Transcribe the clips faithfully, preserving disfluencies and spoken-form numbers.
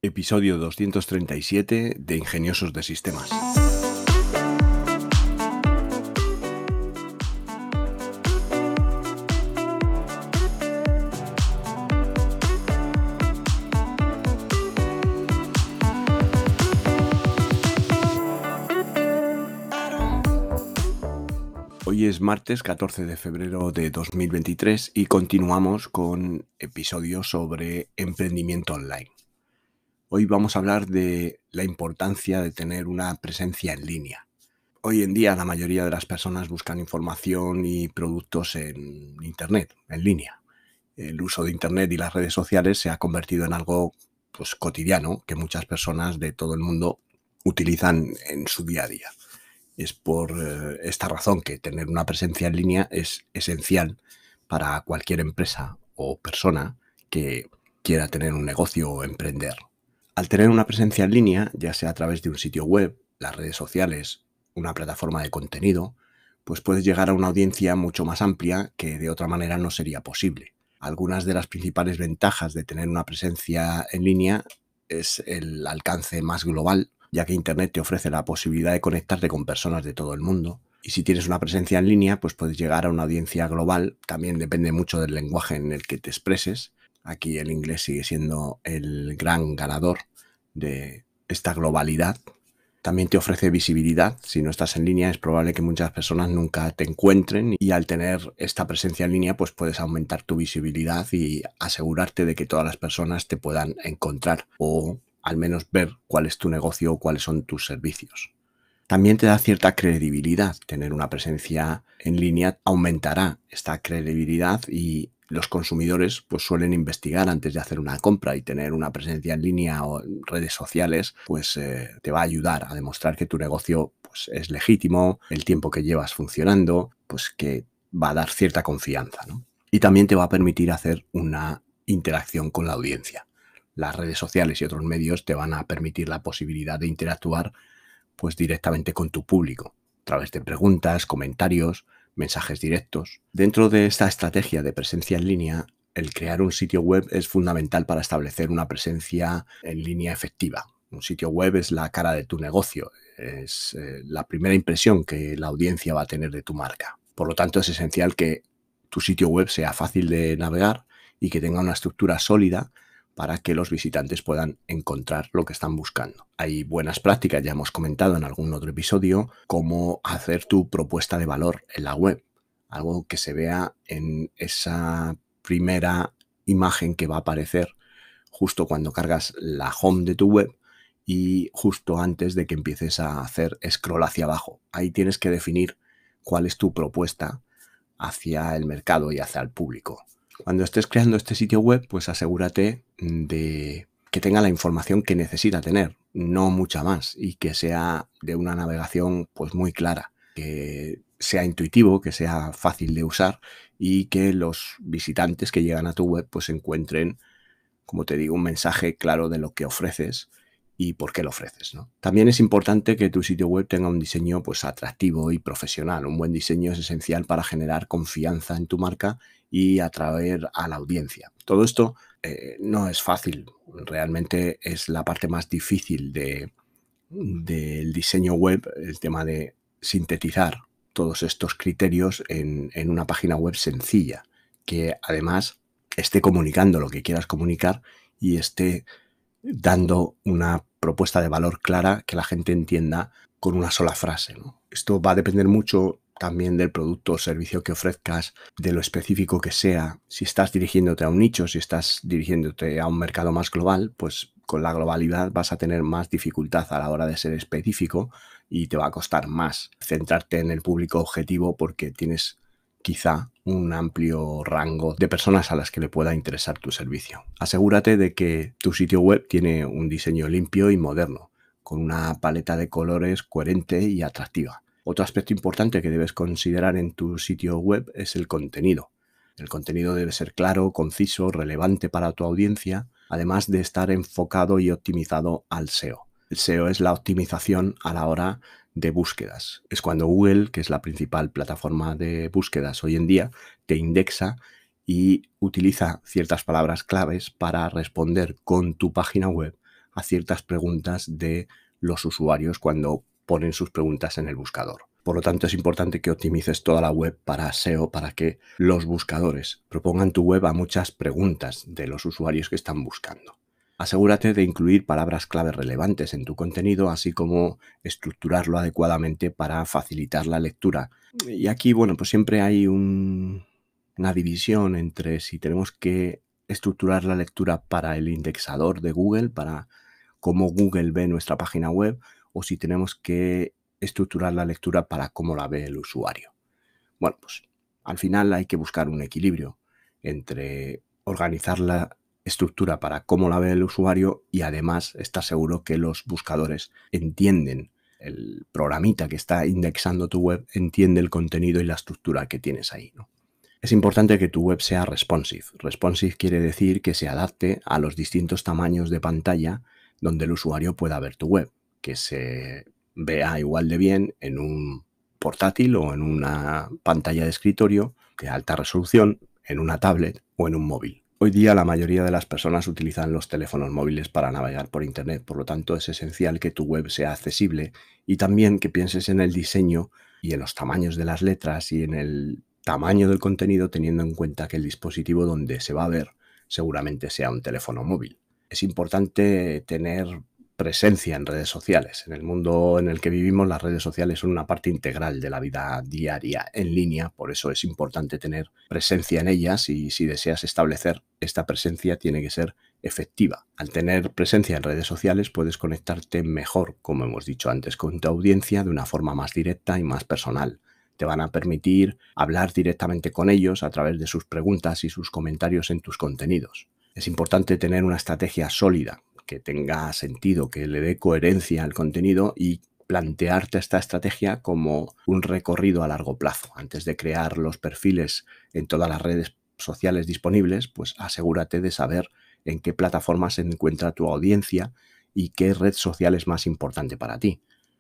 Episodio doscientos treinta y siete de Ingeniosos de Sistemas. Hoy es martes catorce de febrero de dos mil veintitrés y continuamos con episodios sobre emprendimiento online. Hoy vamos a hablar de la importancia de tener una presencia en línea. Hoy en día la mayoría de las personas buscan información y productos en Internet, en línea. El uso de Internet y las redes sociales se ha convertido en algo pues, cotidiano que muchas personas de todo el mundo utilizan en su día a día. Es por eh, esta razón que tener una presencia en línea es esencial para cualquier empresa o persona que quiera tener un negocio o emprender. Al tener una presencia en línea, ya sea a través de un sitio web, las redes sociales, una plataforma de contenido, pues puedes llegar a una audiencia mucho más amplia que de otra manera no sería posible. Algunas de las principales ventajas de tener una presencia en línea es el alcance más global, ya que Internet te ofrece la posibilidad de conectarte con personas de todo el mundo. Y si tienes una presencia en línea, pues puedes llegar a una audiencia global. También depende mucho del lenguaje en el que te expreses. Aquí el inglés sigue siendo el gran ganador de esta globalidad. También te ofrece visibilidad. Si no estás en línea, es probable que muchas personas nunca te encuentren, y al tener esta presencia en línea, pues puedes aumentar tu visibilidad y asegurarte de que todas las personas te puedan encontrar o al menos ver cuál es tu negocio o cuáles son tus servicios. También te da cierta credibilidad. Tener una presencia en línea aumentará esta credibilidad y los consumidores pues suelen investigar antes de hacer una compra, y tener una presencia en línea o en redes sociales pues eh, te va a ayudar a demostrar que tu negocio pues, es legítimo, el tiempo que llevas funcionando, pues que va a dar cierta confianza, ¿no? Y también te va a permitir hacer una interacción con la audiencia. Las redes sociales y otros medios te van a permitir la posibilidad de interactuar pues directamente con tu público, a través de preguntas, comentarios, mensajes directos. Dentro de esta estrategia de presencia en línea, el crear un sitio web es fundamental para establecer una presencia en línea efectiva. Un sitio web es la cara de tu negocio, es eh, la primera impresión que la audiencia va a tener de tu marca. Por lo tanto, es esencial que tu sitio web sea fácil de navegar y que tenga una estructura sólida para que los visitantes puedan encontrar lo que están buscando. Hay buenas prácticas, ya hemos comentado en algún otro episodio, cómo hacer tu propuesta de valor en la web. Algo que se vea en esa primera imagen que va a aparecer justo cuando cargas la home de tu web y justo antes de que empieces a hacer scroll hacia abajo. Ahí tienes que definir cuál es tu propuesta hacia el mercado y hacia el público. Cuando estés creando este sitio web, pues asegúrate de que tenga la información que necesita tener, no mucha más, y que sea de una navegación pues muy clara, que sea intuitivo, que sea fácil de usar y que los visitantes que llegan a tu web pues encuentren, como te digo, un mensaje claro de lo que ofreces y por qué lo ofreces, ¿no? También es importante que tu sitio web tenga un diseño pues atractivo y profesional. Un buen diseño es esencial para generar confianza en tu marca y atraer a la audiencia. Todo esto eh, no es fácil, realmente es la parte más difícil de, del diseño web, el tema de sintetizar todos estos criterios en, en una página web sencilla, que además esté comunicando lo que quieras comunicar y esté dando una propuesta de valor clara que la gente entienda con una sola frase, ¿no? Esto va a depender mucho también del producto o servicio que ofrezcas, de lo específico que sea. Si estás dirigiéndote a un nicho, si estás dirigiéndote a un mercado más global, pues con la globalidad vas a tener más dificultad a la hora de ser específico y te va a costar más centrarte en el público objetivo porque tienes quizá un amplio rango de personas a las que le pueda interesar tu servicio. Asegúrate de que tu sitio web tiene un diseño limpio y moderno, con una paleta de colores coherente y atractiva. Otro aspecto importante que debes considerar en tu sitio web es el contenido. El contenido debe ser claro, conciso, relevante para tu audiencia, además de estar enfocado y optimizado al S E O. El S E O es la optimización a la hora de búsquedas. Es cuando Google, que es la principal plataforma de búsquedas hoy en día, te indexa y utiliza ciertas palabras claves para responder con tu página web a ciertas preguntas de los usuarios cuando ponen sus preguntas en el buscador. Por lo tanto, es importante que optimices toda la web para S E O, para que los buscadores propongan tu web a muchas preguntas de los usuarios que están buscando. Asegúrate de incluir palabras clave relevantes en tu contenido, así como estructurarlo adecuadamente para facilitar la lectura. Y aquí, bueno, pues siempre hay un, una división entre si tenemos que estructurar la lectura para el indexador de Google, para cómo Google ve nuestra página web, o si tenemos que estructurar la lectura para cómo la ve el usuario. Bueno, pues al final hay que buscar un equilibrio entre organizar la estructura para cómo la ve el usuario y además estar seguro que los buscadores entienden, el programita que está indexando tu web entiende el contenido y la estructura que tienes ahí, ¿no? Es importante que tu web sea responsive. Responsive quiere decir que se adapte a los distintos tamaños de pantalla donde el usuario pueda ver tu web, que se vea igual de bien en un portátil o en una pantalla de escritorio, de alta resolución, en una tablet o en un móvil. Hoy día la mayoría de las personas utilizan los teléfonos móviles para navegar por Internet, por lo tanto es esencial que tu web sea accesible y también que pienses en el diseño y en los tamaños de las letras y en el tamaño del contenido, teniendo en cuenta que el dispositivo donde se va a ver seguramente sea un teléfono móvil. Es importante tener presencia en redes sociales. En el mundo en el que vivimos, las redes sociales son una parte integral de la vida diaria en línea, por eso es importante tener presencia en ellas y si deseas establecer esta presencia tiene que ser efectiva. Al tener presencia en redes sociales puedes conectarte mejor, como hemos dicho antes, con tu audiencia de una forma más directa y más personal. Te van a permitir hablar directamente con ellos a través de sus preguntas y sus comentarios en tus contenidos. Es importante tener una estrategia sólida, que tenga sentido, que le dé coherencia al contenido y plantearte esta estrategia como un recorrido a largo plazo. Antes de crear los perfiles en todas las redes sociales disponibles, pues asegúrate de saber en qué plataforma se encuentra tu audiencia y qué red social es más importante para ti.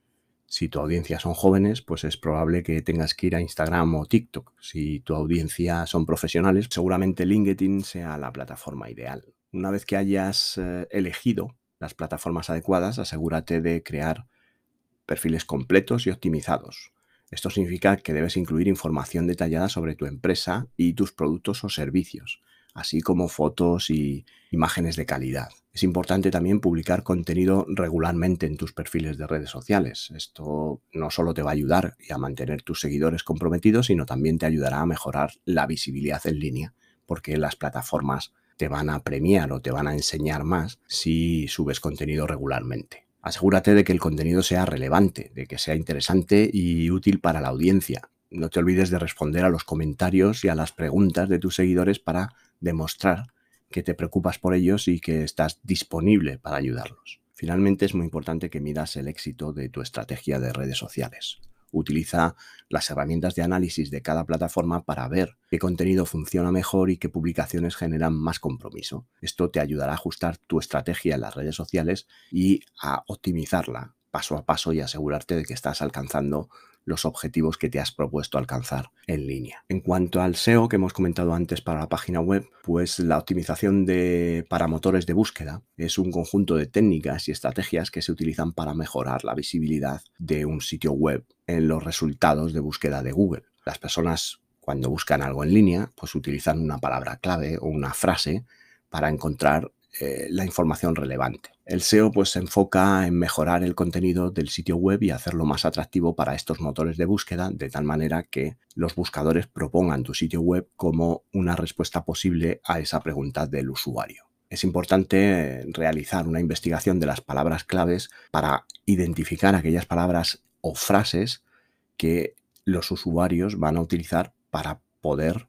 Si tu audiencia son jóvenes, pues es probable que tengas que ir a Instagram o TikTok. Si tu audiencia son profesionales, seguramente LinkedIn sea la plataforma ideal. Una vez que hayas eh, elegido las plataformas adecuadas, asegúrate de crear perfiles completos y optimizados. Esto significa que debes incluir información detallada sobre tu empresa y tus productos o servicios, así como fotos y imágenes de calidad. Es importante también publicar contenido regularmente en tus perfiles de redes sociales. Esto no solo te va a ayudar a mantener tus seguidores comprometidos, sino también te ayudará a mejorar la visibilidad en línea, porque las plataformas te van a premiar o te van a enseñar más si subes contenido regularmente. Asegúrate de que el contenido sea relevante, de que sea interesante y útil para la audiencia. No te olvides de responder a los comentarios y a las preguntas de tus seguidores para demostrar que te preocupas por ellos y que estás disponible para ayudarlos. Finalmente, es muy importante que midas el éxito de tu estrategia de redes sociales. Utiliza las herramientas de análisis de cada plataforma para ver qué contenido funciona mejor y qué publicaciones generan más compromiso. Esto te ayudará a ajustar tu estrategia en las redes sociales y a optimizarla paso a paso y asegurarte de que estás alcanzando los objetivos que te has propuesto alcanzar en línea. En cuanto al S E O que hemos comentado antes para la página web, pues la optimización de, para motores de búsqueda es un conjunto de técnicas y estrategias que se utilizan para mejorar la visibilidad de un sitio web en los resultados de búsqueda de Google. Las personas cuando buscan algo en línea, pues utilizan una palabra clave o una frase para encontrar Eh, la información relevante. El S E O pues se enfoca en mejorar el contenido del sitio web y hacerlo más atractivo para estos motores de búsqueda, de tal manera que los buscadores propongan tu sitio web como una respuesta posible a esa pregunta del usuario. Es importante realizar una investigación de las palabras claves para identificar aquellas palabras o frases que los usuarios van a utilizar para poder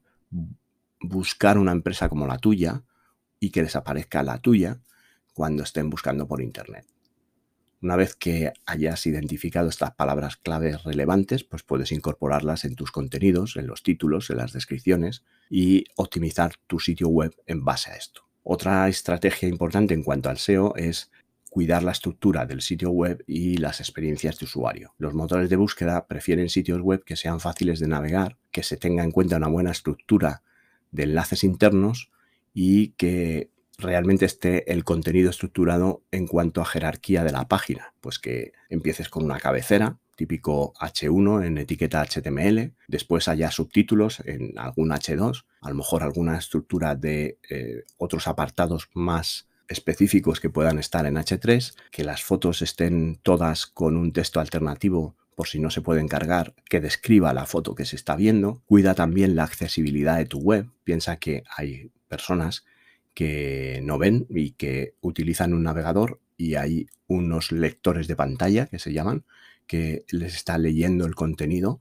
buscar una empresa como la tuya y que desaparezca la tuya cuando estén buscando por Internet. Una vez que hayas identificado estas palabras claves relevantes, pues puedes incorporarlas en tus contenidos, en los títulos, en las descripciones y optimizar tu sitio web en base a esto. Otra estrategia importante en cuanto al S E O es cuidar la estructura del sitio web y las experiencias de usuario. Los motores de búsqueda prefieren sitios web que sean fáciles de navegar, que se tenga en cuenta una buena estructura de enlaces internos y que realmente esté el contenido estructurado en cuanto a jerarquía de la página. Pues que empieces con una cabecera, típico hache uno en etiqueta hache te eme ele, después haya subtítulos en algún hache dos, a lo mejor alguna estructura de eh, otros apartados más específicos que puedan estar en hache tres, que las fotos estén todas con un texto alternativo por si no se pueden cargar, que describa la foto que se está viendo. Cuida también la accesibilidad de tu web. Piensa que hay personas que no ven y que utilizan un navegador y hay unos lectores de pantalla que se llaman, que les está leyendo el contenido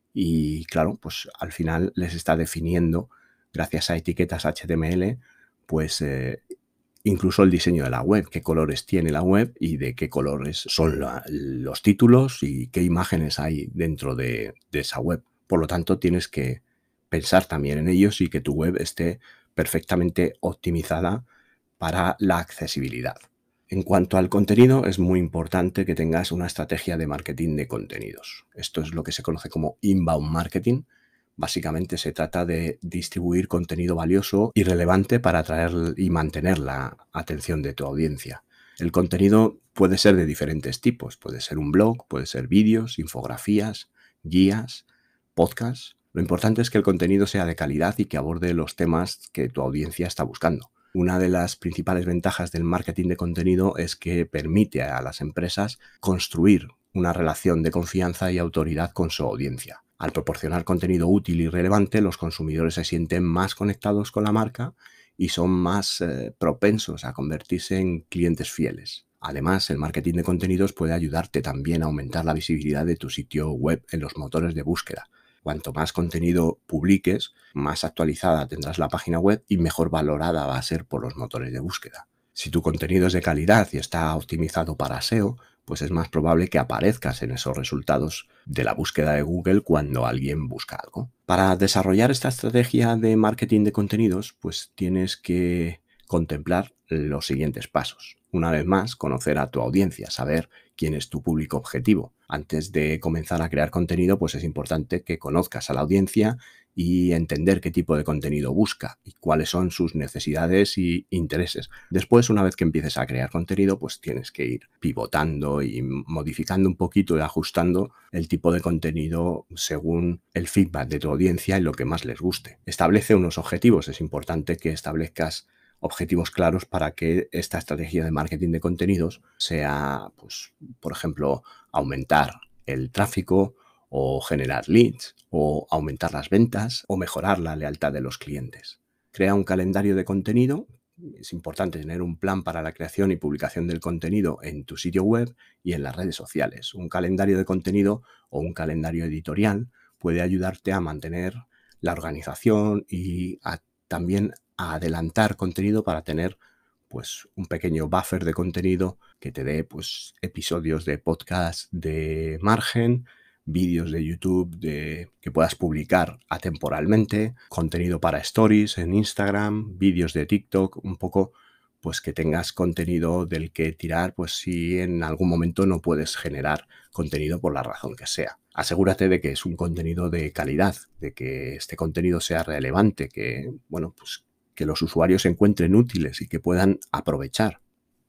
y claro, pues al final les está definiendo, gracias a etiquetas hache te eme ele, pues eh, incluso el diseño de la web, qué colores tiene la web y de qué colores son la, los títulos y qué imágenes hay dentro de, de esa web. Por lo tanto, tienes que pensar también en ellos y que tu web esté perfectamente optimizada para la accesibilidad. En cuanto al contenido, es muy importante que tengas una estrategia de marketing de contenidos. Esto es lo que se conoce como inbound marketing. Básicamente se trata de distribuir contenido valioso y relevante para atraer y mantener la atención de tu audiencia. El contenido puede ser de diferentes tipos. Puede ser un blog, puede ser vídeos, infografías, guías, podcasts. Lo importante es que el contenido sea de calidad y que aborde los temas que tu audiencia está buscando. Una de las principales ventajas del marketing de contenido es que permite a las empresas construir una relación de confianza y autoridad con su audiencia. Al proporcionar contenido útil y relevante, los consumidores se sienten más conectados con la marca y son más eh, propensos a convertirse en clientes fieles. Además, el marketing de contenidos puede ayudarte también a aumentar la visibilidad de tu sitio web en los motores de búsqueda. Cuanto más contenido publiques, más actualizada tendrás la página web y mejor valorada va a ser por los motores de búsqueda. Si tu contenido es de calidad y está optimizado para ese e o, pues es más probable que aparezcas en esos resultados de la búsqueda de Google cuando alguien busca algo. Para desarrollar esta estrategia de marketing de contenidos, pues tienes que contemplar los siguientes pasos. Una vez más, conocer a tu audiencia, saber quién es tu público objetivo. Antes de comenzar a crear contenido, pues es importante que conozcas a la audiencia y entender qué tipo de contenido busca y cuáles son sus necesidades y intereses. Después, una vez que empieces a crear contenido, pues tienes que ir pivotando y modificando un poquito y ajustando el tipo de contenido según el feedback de tu audiencia y lo que más les guste. Establece unos objetivos. Es importante que establezcas objetivos claros para que esta estrategia de marketing de contenidos sea, pues, por ejemplo, aumentar el tráfico o generar leads o aumentar las ventas o mejorar la lealtad de los clientes. Crea un calendario de contenido. Es importante tener un plan para la creación y publicación del contenido en tu sitio web y en las redes sociales. Un calendario de contenido o un calendario editorial puede ayudarte a mantener la organización y a, también a adelantar contenido para tener pues un pequeño buffer de contenido que te dé pues episodios de podcast de margen, vídeos de YouTube de, que puedas publicar atemporalmente, contenido para stories en Instagram, vídeos de TikTok, un poco pues que tengas contenido del que tirar pues si en algún momento no puedes generar contenido por la razón que sea. Asegúrate de que es un contenido de calidad, de que este contenido sea relevante, que bueno, pues que los usuarios se encuentren útiles y que puedan aprovechar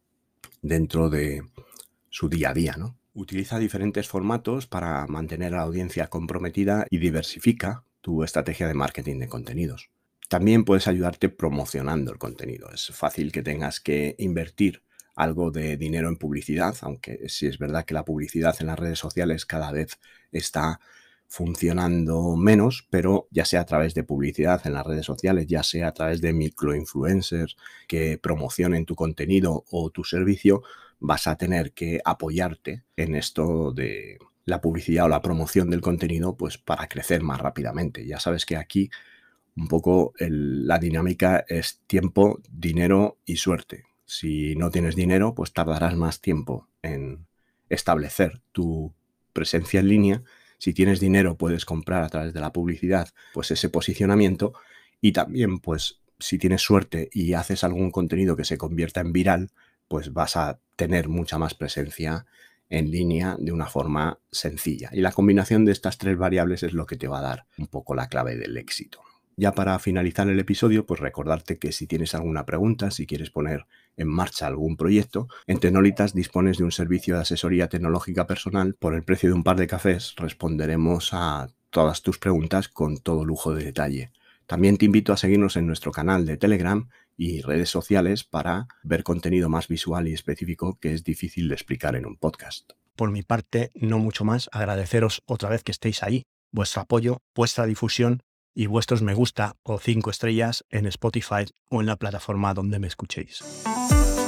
dentro de su día a día, ¿no? Utiliza diferentes formatos para mantener a la audiencia comprometida y diversifica tu estrategia de marketing de contenidos. También puedes ayudarte promocionando el contenido. Es fácil que tengas que invertir algo de dinero en publicidad, aunque sí es verdad que la publicidad en las redes sociales cada vez está funcionando menos, pero ya sea a través de publicidad en las redes sociales, ya sea a través de microinfluencers que promocionen tu contenido o tu servicio, vas a tener que apoyarte en esto de la publicidad o la promoción del contenido, pues para crecer más rápidamente. Ya sabes que aquí un poco el, la dinámica es tiempo, dinero y suerte. Si no tienes dinero, pues tardarás más tiempo en establecer tu presencia en línea. Si tienes dinero, puedes comprar a través de la publicidad pues ese posicionamiento y también pues si tienes suerte y haces algún contenido que se convierta en viral, pues vas a tener mucha más presencia en línea de una forma sencilla. Y la combinación de estas tres variables es lo que te va a dar un poco la clave del éxito. Ya para finalizar el episodio, pues recordarte que si tienes alguna pregunta, si quieres poner en marcha algún proyecto, en Tenolitas dispones de un servicio de asesoría tecnológica personal. Por el precio de un par de cafés responderemos a todas tus preguntas con todo lujo de detalle. También te invito a seguirnos en nuestro canal de Telegram y redes sociales para ver contenido más visual y específico que es difícil de explicar en un podcast. Por mi parte, no mucho más. Agradeceros otra vez que estéis ahí, vuestro apoyo, vuestra difusión y vuestros me gusta o cinco estrellas en Spotify o en la plataforma donde me escuchéis.